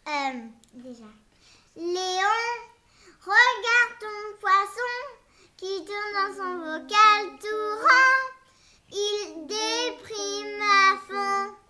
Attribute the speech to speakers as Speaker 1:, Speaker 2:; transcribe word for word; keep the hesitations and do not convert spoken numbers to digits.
Speaker 1: Euh, déjà. Léon, regarde ton poisson qui tourne dans son bocal tout rond. Il déprime à fond.